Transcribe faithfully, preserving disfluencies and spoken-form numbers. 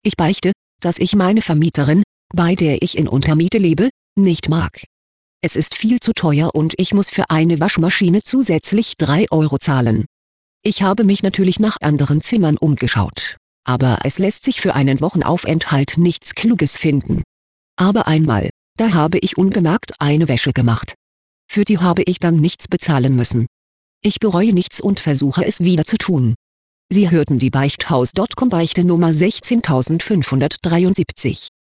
Ich beichte, dass ich meine Vermieterin, bei der ich in Untermiete lebe, nicht mag. Es ist viel zu teuer und ich muss für eine Waschmaschine zusätzlich drei Euro zahlen. Ich habe mich natürlich nach anderen Zimmern umgeschaut, aber es lässt sich für einen Wochenaufenthalt nichts Kluges finden. Aber einmal, da habe ich unbemerkt eine Wäsche gemacht. Für die habe ich dann nichts bezahlen müssen. Ich bereue nichts und versuche es wieder zu tun. Sie hörten die Beichthaus Punkt com Beichte Nummer sechzehntausendfünfhundertdreiundsiebzig.